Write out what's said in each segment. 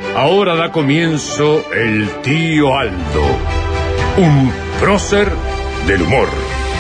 Ahora da comienzo el tío Aldo, un prócer del humor.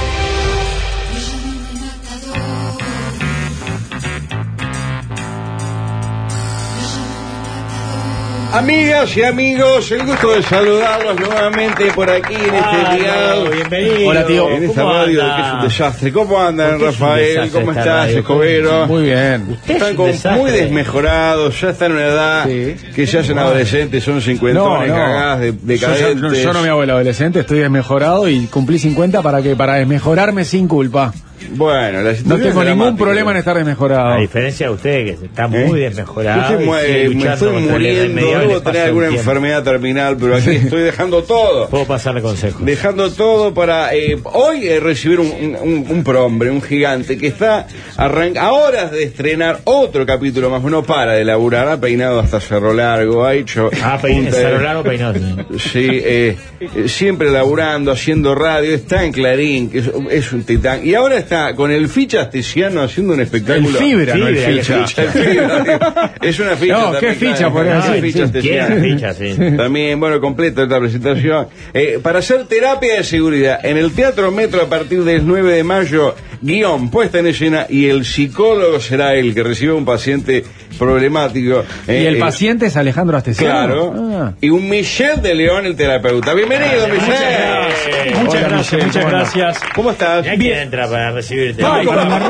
Amigas y amigos, el gusto de saludarlos nuevamente por aquí en este dial. Bienvenido. Hola, tío. En esta radio que es un desastre. ¿Cómo andan, Rafael? ¿Cómo estás, Escobero? Muy bien. Están muy desmejorados, ya están en una edad que se hacen adolescentes, son 50 cagadas de cadentes. Yo no me hago el adolescente, estoy desmejorado y cumplí 50 para desmejorarme sin culpa. Bueno, la No situación tengo es ningún dramática. problema en estar desmejorado. A diferencia de usted, que está muy desmejorado. Yo me estoy muriendo, debo tener alguna enfermedad terminal, pero aquí estoy dejando todo. Puedo pasarle consejos. Dejando todo para hoy recibir un prohombre, un gigante que está a horas de estrenar otro capítulo más. No para de laburar, ha peinado hasta Cerro Largo, ha hecho Cerro Largo peinado. Sí, siempre laburando, haciendo radio, está en Clarín, que es un titán, y ahora está con el Ficha Astesiano haciendo un espectáculo. El Fibra, no el Ficha. El Fibra, es una ficha. No, ¿qué ficha? Por ejemplo, Ficha Astesiano. Ficha, sí. También, bueno, completa esta presentación. Para hacer terapia de seguridad en el Teatro Metro a partir del 9 de mayo, guión, puesta en escena, y el psicólogo será el que recibe a un paciente problemático. Y el paciente es Alejandro Astesiano. Claro. Y un Michel de León, el terapeuta. Bienvenido, Michel. Muchas gracias. ¿Cómo estás? ¿Y quién entra para recibirte? Con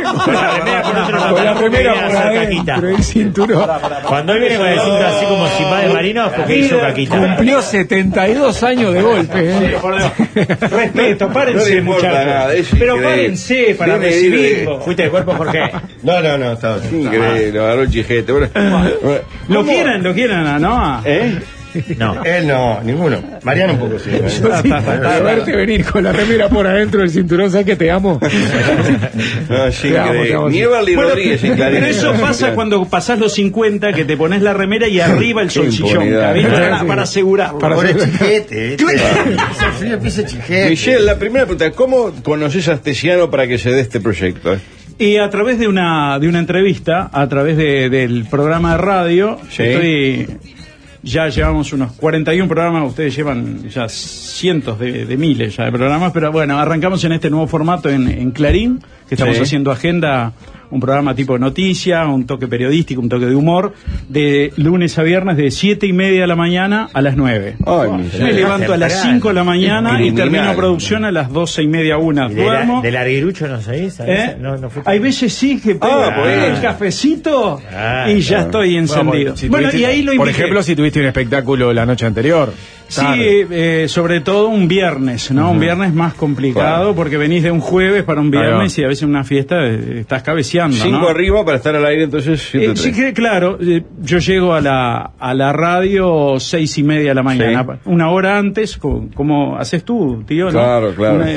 la remera por adentro, pero el cinturón. Cuando él viene con el cinturón así como si va de marino es porque hizo caquita. Cumplió 72 años de golpe. Respeto, párense, No le importa muchachos. nada, es Pero increíble. párense para Tiene recibirlo. ¿Fuiste de cuerpo, Jorge? No, estaba increíble, lo agarró el chijete. Bueno, Lo quieren a Noah. No. Él no, ninguno. Mariano un poco sí. A verte venir con la remera por adentro del cinturón, ¿sabes que te amo? No, sí, Te amo. ni Everly Rodríguez en Clarín. Pero eso pasa cuando pasás los 50, que te pones la remera y arriba el Qué solsillón. impunidad. ¿Viste? Para asegurarlo. Pobre chiquete. Ese frío empieza chiquete. Michelle, la primera pregunta, ¿cómo conoces a Astesiano para que se dé este proyecto? Y a través de una entrevista, a través del programa de radio, Sí. ya llevamos unos 41 programas, ustedes llevan ya cientos de miles ya de programas, pero bueno, arrancamos en este nuevo formato en Clarín, que estamos haciendo agenda, un programa tipo noticia, un toque periodístico, un toque de humor, de lunes a viernes de 7:30 de la mañana a las 9. Ay, Me levanto a las 5 de la mañana y Criminal. termino producción a las 12:30, 1. Duermo. ¿Del arguirucho no sabés? No fuiste. Hay veces sí que pego el cafecito y ya estoy encendido. Y ahí lo Por invité. ejemplo, si tuviste un espectáculo la noche anterior. Sí, sobre todo un viernes, ¿no? Un viernes más complicado porque venís de un jueves para un viernes y a veces en una fiesta estás cabeceando, 5 ¿no? arriba para estar al aire, entonces 7:30. Sí, que, claro, yo llego a la radio 6:30 de la mañana, una hora antes, como haces tú, tío, ¿no? Claro.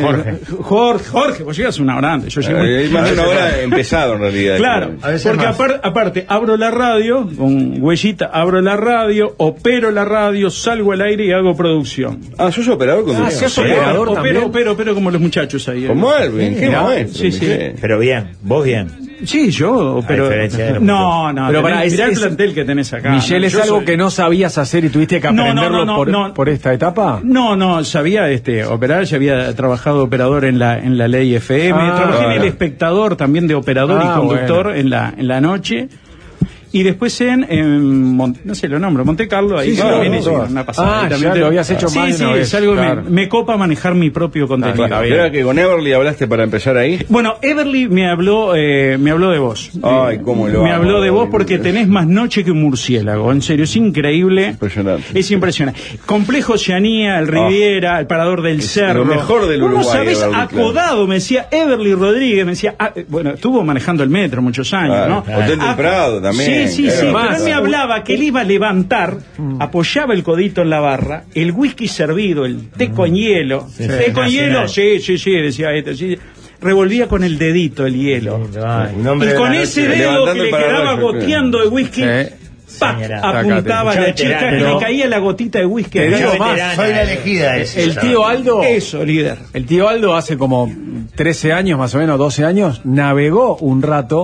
Jorge, vos llegas una hora antes, yo llego Hay más de una hora empezado en realidad. Claro, porque aparte abro la radio, con huellita, abro la radio, opero la radio, salgo al aire y hago producción. ¿Sos operador con ¿sos operador también? Opero como los muchachos ahí. Como Alvin, qué Mirá, maestro. sí. Michelle. Pero bien, vos bien. Sí, yo opero. A diferencia de los No, Pero pará, mirá el es- plantel que tenés acá. Michelle, ¿es Yo algo soy- que no sabías hacer y tuviste que aprenderlo no. por esta etapa? No, sabía operar, ya había trabajado de operador en la ley FM, trabajé en El Espectador también de operador y conductor en la noche. Y después no sé, lo nombro, Monte Carlo, ahí también hice una pasada. ya lo habías hecho más de una vez. es algo Claro. me copa manejar mi propio contenido. ¿Era que con Everly hablaste para empezar ahí? Bueno, Everly me habló de vos. Ay, cómo lo Me amo, habló de vos Everly. porque tenés más noche que un murciélago. En serio, es increíble. Impresionante. Es impresionante. Complejo Oceanía, el Riviera, el Parador del Cerro. lo mejor del Vos Uruguay, no sabés, Everly, acodado, me decía Everly Rodríguez, me decía, bueno, estuvo manejando el metro muchos años, Claro. ¿no? Hotel del Prado también. Sí, Claro. pero él me hablaba que él iba a levantar, apoyaba el codito en la barra, el whisky servido, el té con hielo. ¿Té con hielo? Sí, decía esto, sí. Revolvía con el dedito el hielo. Un hombre Y de con la ese noche. dedo que levantando le el quedaba paraguayo, goteando de whisky, ¡pac! apuntaba a la chica y le caía la gotita de whisky. Te digo acá. más, Soy la elegida ese. el tío Aldo, Eso, líder. el tío Aldo hace como 13 años más o menos, 12 años, navegó un rato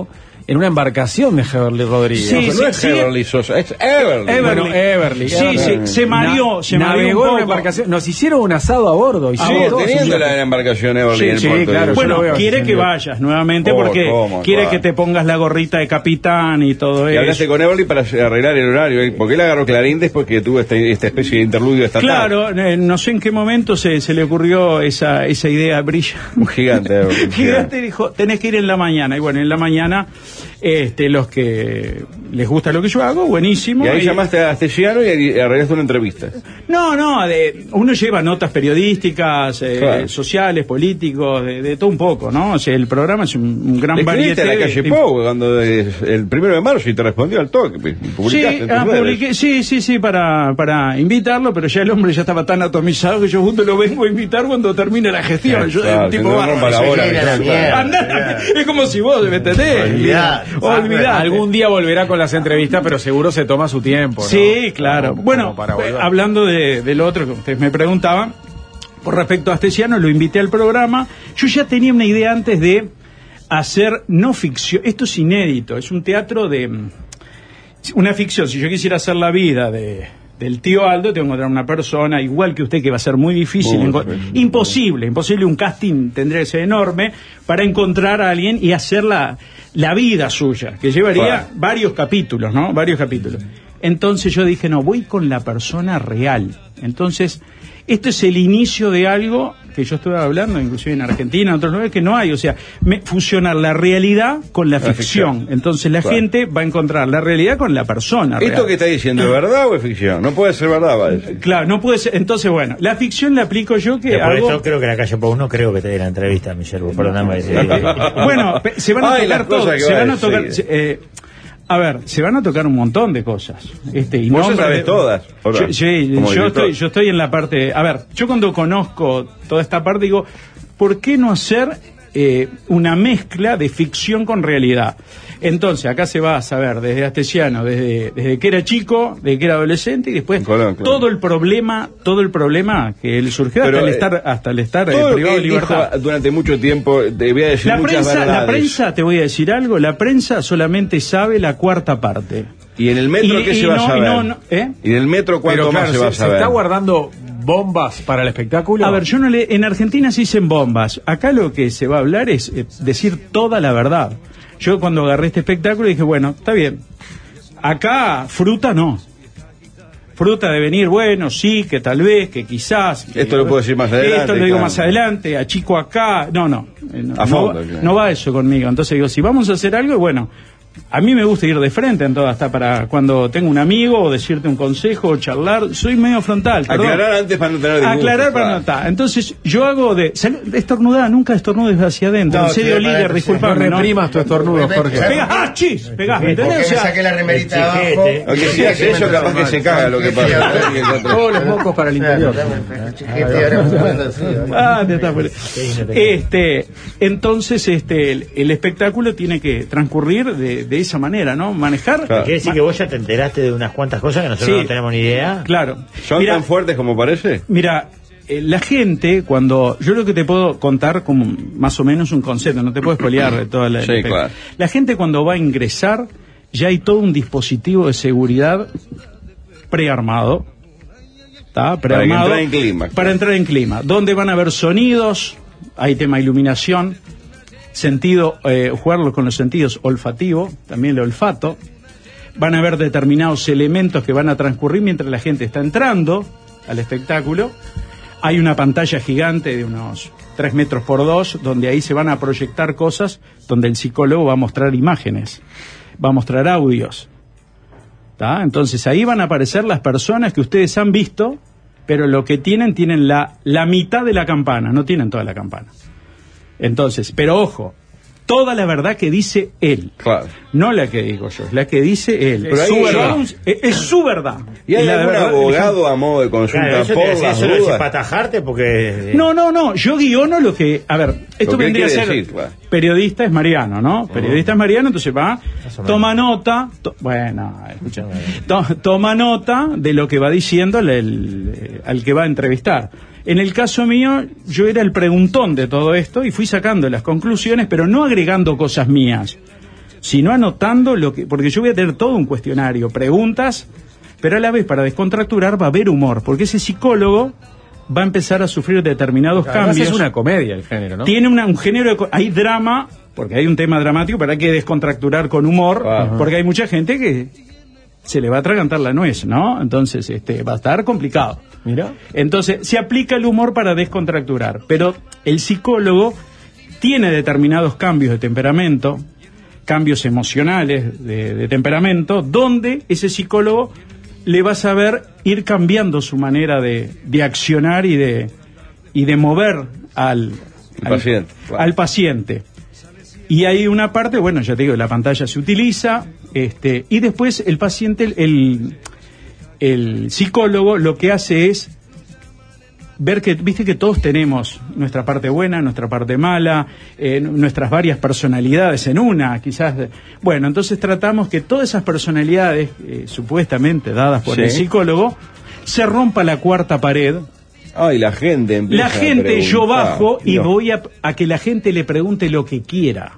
en una embarcación de Heverly Rodríguez. Sí, No es Heverly Sosa, es Everly. Bueno, Everly. Sí, sí, se mareó Navegó un en una poco. embarcación. Nos hicieron un asado a bordo. Sí, Hicimos todos un teniendo viaje. la embarcación Everly en el sí, puerto. claro, de- yo Bueno, lo veo quiere así, que señor. vayas nuevamente Oh, porque ¿cómo? quiere Claro. que te pongas la gorrita de capitán y todo Y eso. hablaste con Everly para arreglar el horario, porque él agarró Clarín después que tuvo esta especie de interludio estatal. Claro, no sé en qué momento se le ocurrió esa idea brillante. Un gigante, Everly. Gigante dijo, tenés que ir en la mañana. Y bueno, en la mañana, los que les gusta lo que yo hago, buenísimo. Y ahí Y- llamaste a Astesiano y arreglaste una entrevista. No, uno lleva notas periodísticas, Claro. sociales, políticos, de todo un poco, ¿no? O sea, el programa es un gran Le escribiste variedad. a la calle Pou cuando el 1 de marzo y te respondió al toque. Publicaste en tus redes. Publiqué, sí, para invitarlo, pero ya el hombre ya estaba tan atomizado que yo justo lo vengo a invitar cuando termine la gestión. Yo Claro, un tipo que no bárbaro. rompa la bola, Sí, que la no, mierda. claro. Andá, es como si vos, ¿me entendés? Olvidá. Algún día volverá con las entrevistas, pero seguro se toma su tiempo, ¿no? Sí, claro. Como Bueno, para volver. hablando del otro que ustedes me preguntaban, con respecto a Astesiano, lo invité al programa. Yo ya tenía una idea antes de hacer no ficción. Esto es inédito, es un teatro de una ficción. Si yo quisiera hacer la vida del tío Aldo, tengo que encontrar una persona igual que usted, que va a ser muy difícil, Muy difícil. imposible, un casting tendría que ser enorme para encontrar a alguien y hacer la vida suya, que llevaría Claro. varios capítulos, ¿no? Varios capítulos. Entonces yo dije, no, voy con la persona real. Entonces, esto es el inicio de algo que yo estuve hablando, inclusive en Argentina, en otros lugares, que no hay. O sea, fusionar la realidad con la ficción. Entonces la Claro. gente va a encontrar la realidad con la persona ¿Esto real. que está diciendo es verdad o es ficción? No puede ser verdad, va a decir. Claro, no puede ser. Entonces, bueno, la ficción la aplico yo que Por hago... eso creo que la calle Pou no creo que te dé la entrevista, Michelle. Perdóname. Bueno, se van a Ay, las tocar todo. cosas que Se va van a a tocar. decir. Se van a tocar un montón de cosas. Y Vos ya nombres sabes de- todas, ¿o no? Sí, Como director. yo estoy en la parte. A ver, yo cuando conozco toda esta parte digo, ¿por qué no hacer una mezcla de ficción con realidad? Entonces, acá se va a saber desde Astesiano, desde que era chico, desde que era adolescente y después Colón, claro. todo el problema que él surgió Pero, hasta el estar Todo lo privado que de él libertad. dijo durante mucho tiempo, debía decir La muchas verdades. prensa, te voy a decir algo, la prensa solamente sabe la cuarta parte. ¿Y en el metro qué se va a saber? ¿eh? ¿Y en el metro cuánto Pero claro, más se va a se saber? está guardando bombas para el espectáculo. A ver, en Argentina se dicen bombas. Acá lo que se va a hablar es decir toda la verdad. Yo cuando agarré este espectáculo dije, bueno, está bien. Acá fruta no. Fruta de venir, bueno, sí, que tal vez, que quizás. Esto lo puedo decir más adelante, Esto lo digo claro. más adelante, achico acá. No. A fondo, claro. No va eso conmigo. Entonces digo, si vamos a hacer algo, bueno, a mí me gusta ir de frente en todo, hasta para cuando tengo un amigo o decirte un consejo o charlar, soy medio frontal. perdón. Aclarar antes para no tener disgustos, Aclarar para claro. no estar. Entonces, yo hago estornudar, nunca estornudes hacia adentro. No, en serio, sí, líder, para- disculpame, No ¿no? reprimas tu estornudo, Jorge. Pegás, chis, pegás, ¿me Porque entendés? O me sea, saqué la remerita el abajo. chiquete. Aunque si hace eso, capaz que se caga lo que pasa. Todos los mocos para el interior. te está por- Entonces, el espectáculo tiene que transcurrir de esa manera, ¿no? Manejar. Claro. Quiere decir que vos ya te enteraste de unas cuantas cosas que nosotros Sí. no tenemos ni idea. Claro. ¿Son Mira, tan fuertes como parece? Mira, la gente, cuando. Yo lo que te puedo contar como más o menos un concepto, no te puedo spoilear de toda la. Sí, claro. La gente, cuando va a ingresar, ya hay todo un dispositivo de seguridad prearmado. ¿Está? Prearmado. entrar en clima. Para entrar en clima. Donde van a haber sonidos, hay tema iluminación, sentido, jugarlo con los sentidos olfativo, también el olfato. Van a haber determinados elementos que van a transcurrir mientras la gente está entrando al espectáculo. Hay una pantalla gigante de unos 3 metros por 2, donde ahí se van a proyectar cosas, donde el psicólogo va a mostrar imágenes, va a mostrar audios. ¿Tá? Entonces ahí van a aparecer las personas que ustedes han visto, pero lo que tienen la mitad de la campana, no tienen toda la campana. Entonces, pero ojo, toda la verdad que dice él. Claro. No la que digo yo, es la que dice él. Pero Es su ahí- verdad. Es su verdad. ¿Y hay la algún verdad- abogado a modo de consulta Claro, eso, por te decía, las eso lo decís dudas? para atajarte porque... No, yo guiono lo que... A ver, esto Lo que él vendría a quiere ser... decir, claro. Periodista es Mariano, ¿no? Periodista es Mariano, entonces va, Más o menos. toma nota... bueno, escucha. Toma nota de lo que va diciendo al que va a entrevistar. En el caso mío, yo era el preguntón de todo esto y fui sacando las conclusiones, pero no agregando cosas mías, sino anotando porque yo voy a tener todo un cuestionario, preguntas, pero a la vez para descontracturar va a haber humor, porque ese psicólogo va a empezar a sufrir determinados cambios. Es una comedia el género, ¿no? Tiene un género, hay drama, porque hay un tema dramático, pero hay que descontracturar con humor, porque hay mucha gente que se le va a atragantar la nuez, ¿no? Entonces, va a estar complicado. Mira. Entonces, se aplica el humor para descontracturar, pero el psicólogo tiene determinados cambios de temperamento, cambios emocionales de temperamento, donde ese psicólogo le va a saber ir cambiando su manera de accionar y de mover al paciente. Y hay una parte, bueno, ya te digo, la pantalla se utiliza, y después el paciente, el psicólogo lo que hace es ver que, viste que todos tenemos nuestra parte buena, nuestra parte mala, nuestras varias personalidades en una, quizás. Bueno, entonces tratamos que todas esas personalidades, supuestamente dadas por el psicólogo, se rompa la cuarta pared. Ay, la gente empieza La gente, a yo bajo y Dios. voy a que la gente le pregunte lo que quiera.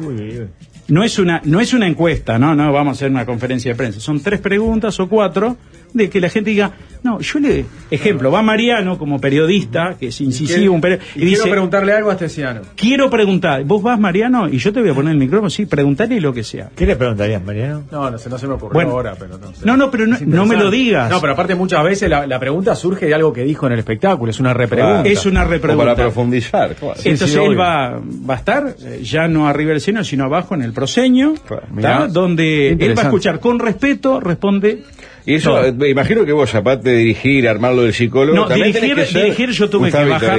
No es una encuesta, no vamos a hacer una conferencia de prensa. Son 3 preguntas o 4 de que la gente diga, no, ejemplo, va Mariano como periodista, que es incisivo, y dice, quiero preguntarle algo a Astesiano. Quiero preguntar, vos vas Mariano y yo te voy a poner el micrófono, sí, preguntarle lo que sea. ¿Qué le preguntarías, Mariano? No se me ocurrió Bueno, ahora, pero no sé. Pero no me lo digas. No, pero aparte muchas veces la pregunta surge de algo que dijo en el espectáculo, es una repregunta. Es una repregunta. O para profundizar. Claro. Entonces él va a estar ya no arriba del escenario, sino abajo en el proscenio, Claro. donde él va a escuchar con respeto, responde. Y eso, me imagino que vos, aparte de dirigir, armarlo del psicólogo, No, también dirigir yo tuve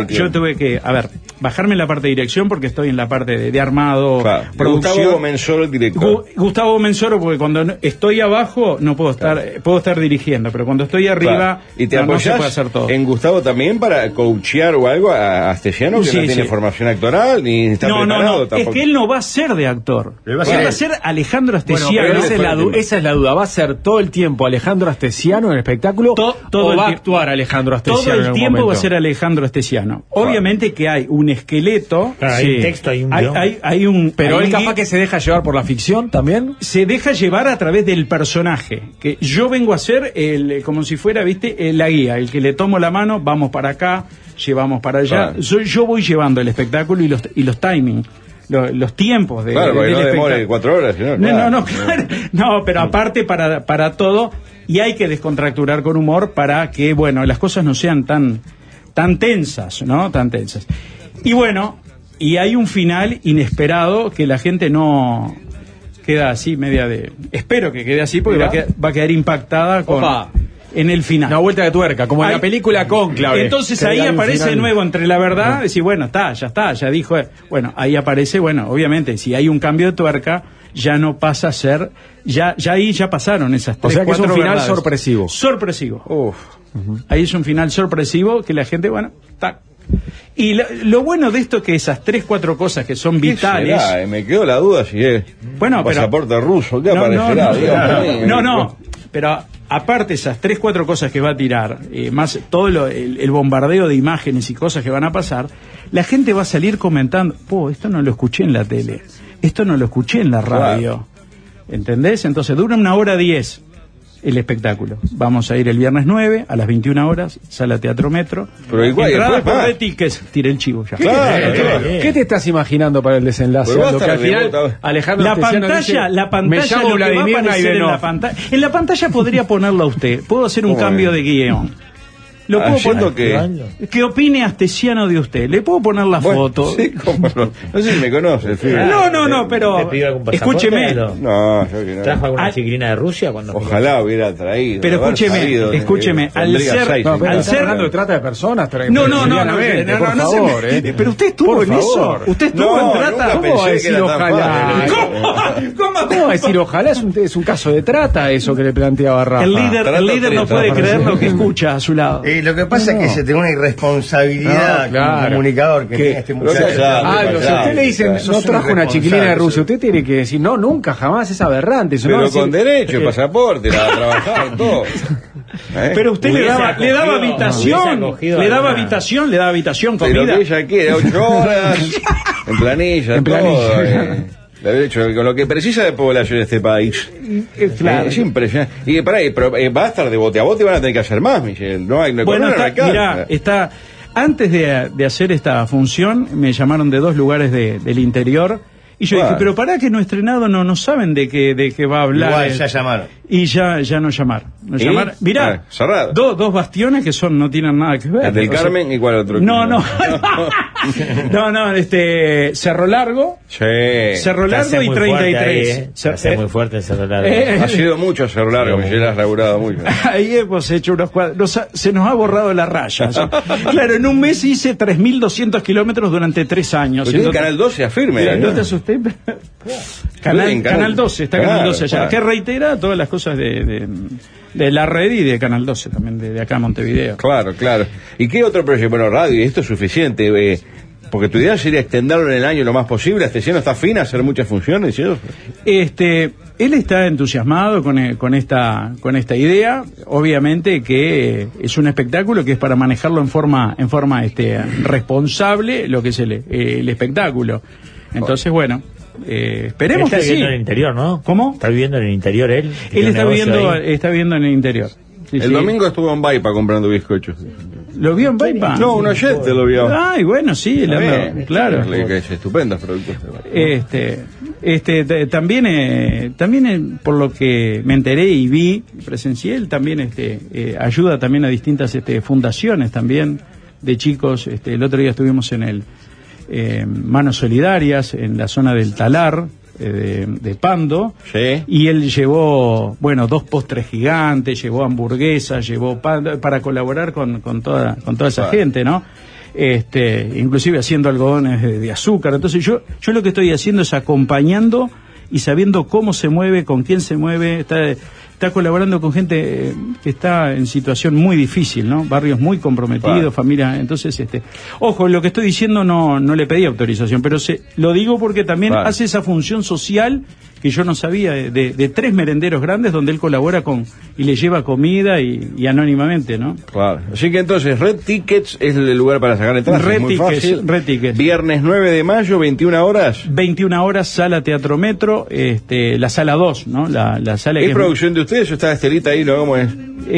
que bajarme en la parte de dirección porque estoy en la parte de armado, producción. Gustavo Mensoro, el director. Gustavo Mensoro, porque cuando estoy abajo no puedo estar, puedo estar dirigiendo, pero cuando estoy arriba y te no se apoyás puede hacer todo. en Gustavo también para coachear o algo a Astesiano, que no tiene formación actoral ni está preparado tampoco. Es que él no va a ser de actor, él va a ser Alejandro Astesiano. Bueno, esa es la duda, ¿va a ser todo el tiempo Alejandro Astesiano en el espectáculo o va a actuar Alejandro Astesiano? Todo el tiempo momento va a ser Alejandro Astesiano. Obviamente que hay un esqueleto, hay un texto, hay un guión. Hay un, pero hay él capaz que se deja llevar por la ficción también. Se deja llevar a través del personaje, que yo vengo a ser como si fuera, viste, la guía, el que le tomo la mano, vamos para acá, llevamos para allá. Yo voy llevando el espectáculo y los timings. Los tiempos de claro, porque del no demore 4 horas, claro. No, pero aparte para todo, y hay que descontracturar con humor para que, bueno, las cosas no sean tan tensas, ¿no? Tan tensas. Y bueno, y hay un final inesperado que la gente no queda así, espero que quede así, porque va a quedar impactada en el final. Una vuelta de tuerca, como en la película Cónclave. Entonces ahí aparece de nuevo entre la verdad, decir, bueno, ya dijo. Bueno, ahí aparece, obviamente, si hay un cambio de tuerca, ya no pasa a ser, ya pasaron esas 3, 4 O sea que es un final verdades. sorpresivo. Sorpresivo. Ahí es un final sorpresivo que la gente, Y lo bueno de esto es que esas 3, 4 cosas que son vitales. Me quedó la duda si es pasaporte ruso, ¿qué aparecerá? No, pero aparte esas 3, 4 cosas que va a tirar, más todo el bombardeo de imágenes y cosas que van a pasar, la gente va a salir comentando, esto no lo escuché en la tele, esto no lo escuché en la radio. ¿Entendés? Entonces dura 1:10 el espectáculo. Vamos a ir el viernes 9 a las 21 horas, sala Teatro Metro. Pero igual, entradas por de tickets, tiré el chivo ya. Claro. ¿Qué te estás imaginando para el desenlace? Lo que al final Alejandro la Astesiano pantalla, dice, me llamo lo que va a Vladimir aparecer en la pantalla podría ponerlo a usted. Puedo hacer un cambio de guión. Lo puedo poner. ¿Qué opine Astesiano de usted? ¿Le puedo poner la foto? Sí, cómo no. No sé si me conoce. No, pero ¿te pidió algún pasaporte? escúcheme. No, yo que no. ¿Trajo alguna chiquilina de Rusia? Ojalá hubiera traído. Pero escúcheme, al ser hablando de trata de personas, no, pero usted estuvo en eso. Usted estuvo en trata. ¿Cómo va a decir ojalá? ¿Cómo va a decir ojalá? Es un caso de trata eso que le planteaba Rafa. El líder no puede creer lo que escucha a su lado. Lo que pasa es que se tiene una irresponsabilidad como comunicador que tiene este muchacho. Si usted le dicen no trajo una chiquilina de Rusia, usted tiene que decir no, nunca, jamás, es aberrante. Pero con derecho, pasaporte, la va a trabajar y todo. Pero usted le daba habitación, le daba habitación, comida. Pero que ella quiere 8 horas, en planilla, todo. De hecho, con lo que precisa de población este país. Claro. Es impresionante. Y para ahí, pero va a estar de bote a bote y van a tener que hacer más, Michel. No hay, Bueno, no está. Antes de hacer esta función, me llamaron de 2 lugares del interior. Y yo dije, pero para que no estrenado no saben de qué va a hablar. Igual ya llamaron. Y ya nos llamaron. Mirá, cerrado. Dos bastiones que no tienen nada que ver. El del Carmen y cuál otro. No, Cerro Largo. Sí. Cerro Largo y 33. Hace muy fuerte el Cerro Largo. Ha sido mucho Cerro Largo, Michel, has laburado mucho. Ahí hemos hecho unos cuadros. Se nos ha borrado la raya. Claro, en un mes hice 3.200 kilómetros durante 3 años. Pero Canal 12 afirme. No te asusté. Canal 12, está Canal 12 allá. Claro. Que reitera todas las cosas de la red y de Canal 12 también, de acá a Montevideo. Claro. ¿Y qué otro proyecto? Bueno, radio, y esto es suficiente. Porque tu idea sería extenderlo en el año lo más posible. Este cielo está fina, hacer muchas funciones. ¿Sí? Él está entusiasmado con esta idea. Obviamente que es un espectáculo que es para manejarlo en forma responsable, lo que es el espectáculo. Entonces, bueno, esperemos que sí. Está viviendo en el interior, ¿no? ¿Cómo? Está viviendo en el interior él. Él está viviendo en el interior. Sí, el domingo estuvo en Baipa comprando bizcochos. ¿Lo vio en Baipa? No, un oyente lo vio. Ay, bueno, sí, claro. Es estupendos productos. También por lo que me enteré y vi, presencié, él también ayuda también a distintas fundaciones también de chicos. El otro día estuvimos en el Manos Solidarias en la zona del Talar de Pando, sí. Y él llevó 2 postres gigantes, llevó hamburguesas, llevó pan para colaborar con toda esa gente, ¿no? Inclusive haciendo algodones de azúcar. Entonces yo lo que estoy haciendo es acompañando y sabiendo cómo se mueve, con quién se mueve, está colaborando con gente que está en situación muy difícil, ¿no? Barrios muy comprometidos, familias. Entonces, ojo, lo que estoy diciendo no le pedí autorización, pero lo digo porque también hace esa función social que yo no sabía, de 3 merenderos grandes donde él colabora y le lleva comida y anónimamente, ¿no? Claro. Así que entonces, Red Tickets es el lugar para sacar entradas. Red Tickets. Viernes 9 de mayo, 21 horas. 21 horas, sala Teatro Metro, la sala 2, ¿no? La sala ¿Es producción de ustedes o está Estelita ahí? ¿Cómo es?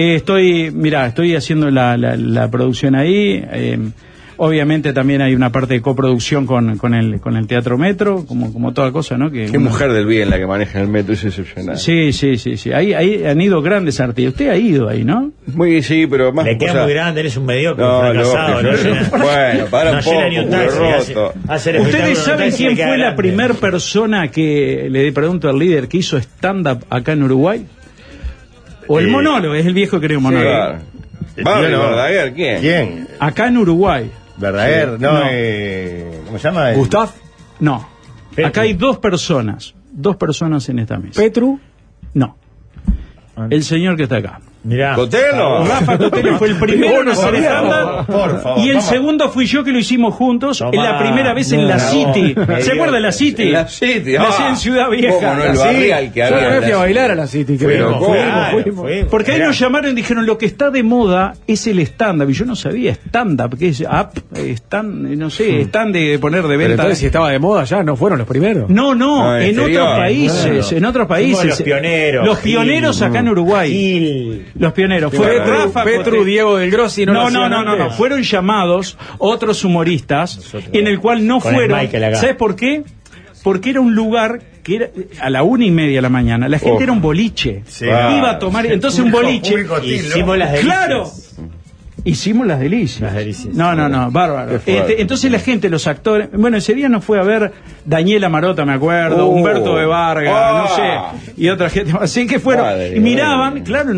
Estoy haciendo la producción ahí. Obviamente también hay una parte de coproducción con el Teatro Metro, como toda cosa, ¿no? Qué mujer del bien la que maneja el metro, es excepcional. Sí. Ahí han ido grandes artistas. Usted ha ido ahí, ¿no? Sí, pero más... Le queda muy grande, eres un mediocre, fracasado. Bueno, para un poco, ¿Ustedes saben quién fue la primer persona que, le pregunto al líder, que hizo stand-up acá en Uruguay? O el monólogo, es el viejo que creo monólogo. Sí, Verdaguer, ¿quién? Acá en Uruguay. Verdaguer, ¿cómo se llama? ¿Gustav? No. Petru. Acá hay 2 personas en esta mesa. ¿Petru? No. El señor que está acá. Mirá. ¿Cotelo? Rafa Cotelo fue el primero en hacer stand-up. Por favor. Y el segundo fui yo, que lo hicimos juntos. En la primera vez en la City. ¿Se acuerda de la City? La City. En Ciudad Vieja. ¿Cómo no el barrial que había? Yo fui a bailar a la City. Fuimos. Porque ahí nos llamaron y dijeron, lo que está de moda es el stand-up. Y yo no sabía stand-up, que es stand de poner de venta. Pero entonces, si estaba de moda ya, ¿no fueron los primeros? No, en otros países. En otros países. Los pioneros. Los pioneros acá en Uruguay. Los pioneros. Fue Rafa, Petru, Diego del Grossi. No. Fueron llamados otros humoristas en el cual no fueron. ¿Sabes por qué? Porque era un lugar que era a la 1:30 de la mañana. La gente era un boliche. Sí. Iba a tomar. Entonces un boliche. Hicimos las delicias. ¡Claro! Hicimos las delicias. No, bárbaro. Entonces la gente, los actores, ese día nos fue a ver Daniela Marota, me acuerdo, Humberto de Vargas, no sé, y otra gente, así que fueron, y miraban, claro,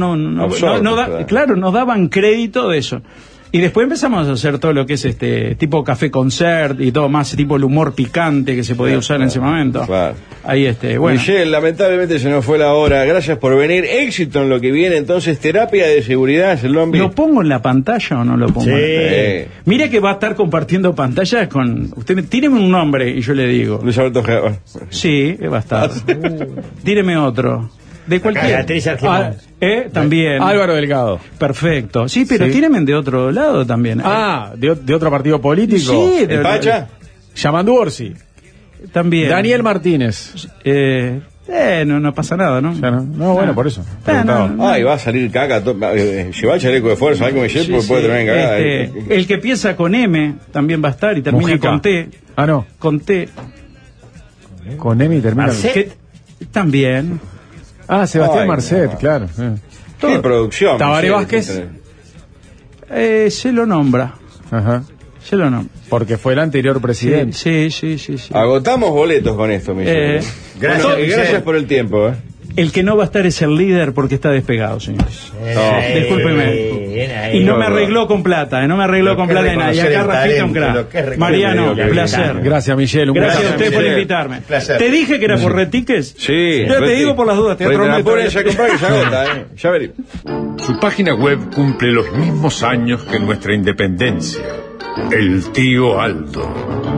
nos daban crédito de eso. Y después empezamos a hacer todo lo que es tipo café concert y todo más, tipo el humor picante que se podía usar en ese momento. Claro. Ahí bueno. Michel, lamentablemente se nos fue la hora. Gracias por venir. Éxito en lo que viene. Entonces, terapia de seguridad, ¿Lo pongo en la pantalla o no lo pongo? Sí. Mira que va a estar compartiendo pantalla con... Usted, tíreme un nombre y yo le digo. Luis Alberto G. Sí, va a estar. Tíreme otro. De cualquier. Beatriz Argemón. También. Álvaro Delgado. Perfecto. Sí, pero tíreme de otro lado también. ¿De otro partido político? Sí. ¿El Pacha? Yamandu Orsi. También. Daniel Martínez. No pasa nada, ¿no? No, bueno, por eso. Ay, va a salir caca. Lleva el chaleco de fuerza, algo me lleve, porque puede terminar en cagada. El que empieza con M también va a estar y termina Mujica. con T. Ah, no. Con T. Con M y termina. También. Ah, Sebastián Ay, Marcet, no. claro. Qué producción. Tabaré Michelle, Vázquez. Se lo nombra. Ajá. Se lo nombra. Porque fue el anterior presidente. Sí. Agotamos boletos con esto, Michelle. Gracias, Bueno, y Michelle. gracias por el tiempo, El que no va a estar es el líder porque está despegado, señores. Discúlpeme. Y no me arregló con plata, no me arregló Lo con que plata es de nada. Y reconocer acá el Rafita un talento, lo que es crack. reconocer Mariano, el placer. Gracias, Michelle. Un Gracias a gusto. usted por Michelle. invitarme. Placer. Te dije que era por retiques. Sí. Yo te digo por las dudas, te prometo. Apúrense a comprar que se agota, Ya veremos. Su página web cumple los mismos años que nuestra independencia. El tío Aldo.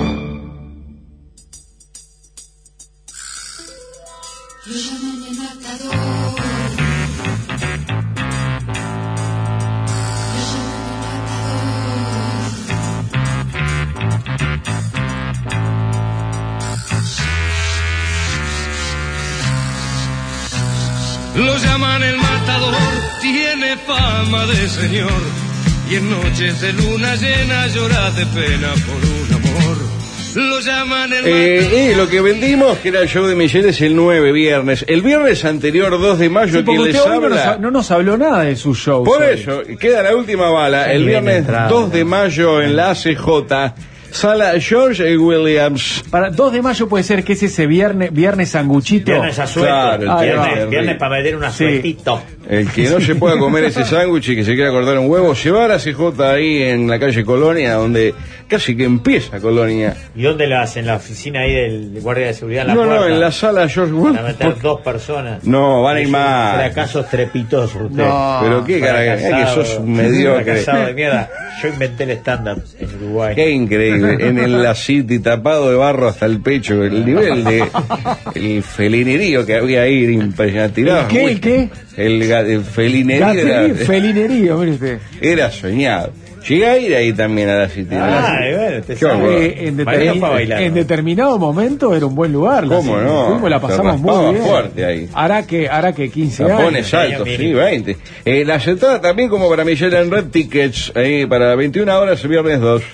Lo llaman el matador, tiene fama de señor, y en noches de luna llena llora de pena por un amor. Lo llaman el matador. Lo que vendimos, que era el show de Michelle, es el 9 viernes. El viernes anterior, 2 de mayo, Sí, porque quien les usted hoy habla. no nos habló nada de su show. Por eso, queda la última bala. El viernes 2 de mayo en la ACJ, sala George Williams. Para 2 de mayo puede ser que es ese viernes sanguchito. Viernes a suelto. Claro, el Viernes para meter una sueltito. El que no se pueda comer ese sándwich y que se quiera cortar un huevo, llevar a CJ ahí en la calle Colonia, donde casi que empieza Colonia. ¿Y dónde lo hacen? ¿En la oficina ahí del guardia de seguridad? En la No, puerta? en la sala George Para Williams. meter 2 personas. No, van a ir más. Fracasos trepitosos usted. Pero qué cara, que sos un mediocre. Fracasado de mierda. Yo inventé el stand-up en Uruguay. Qué increíble. En la City, tapado de barro hasta el pecho. El nivel de el felinerío que había ahí era impresionante. Tiraba ¿El qué? muy- ¿El qué? El felinerío Felinerío, mire usted. era soñado. Llegué a ir ahí también a la City. Bueno, usted Qué horror. Mariano fue a bailar, En ¿no? determinado momento era un buen lugar. ¿Cómo City. no? Fuimos, la Te pasamos raspaba muy bien. fuerte ahí. Hará que 15 Tapones años. altos, sí, 20. La sentada también como para Michelle en Red Tickets, para 21 horas el viernes 2.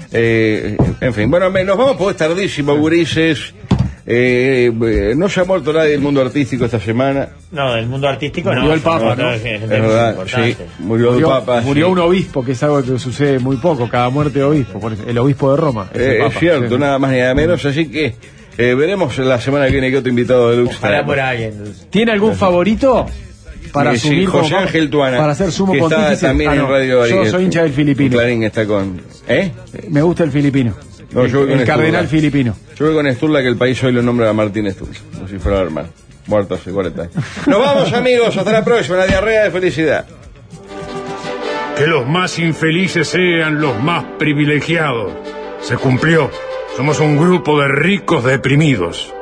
En fin, bueno, nos vamos porque es tardísimo, gurises. No se ha muerto nadie del mundo artístico esta semana. No, del mundo artístico no. Murió el Papa, ¿no? Es Es verdad, sí. Murió el Papa. Murió sí. un obispo, que es algo que sucede muy poco, cada muerte de obispo, por eso, el obispo de Roma. el Es Papa, cierto, sí. nada más ni nada menos, así que veremos la semana que viene que otro invitado de Lux. Ojalá por alguien. ¿Tiene algún favorito para Sí, asumir como José Papa? Ángel Tuana, para ser sumo que está pontífice? también en no, Radio yo soy hincha del filipino. Clarín está con... Me gusta el filipino. No, yo voy con el cardenal Sturla. filipino. Yo voy con Sturla, que el país hoy lo nombra a Martín Sturla, como si fuera hermano. Muerto hace 40 años. Nos vamos, amigos, hasta la próxima. Una diarrea de felicidad. Que los más infelices sean los más privilegiados. Se cumplió. Somos un grupo de ricos deprimidos.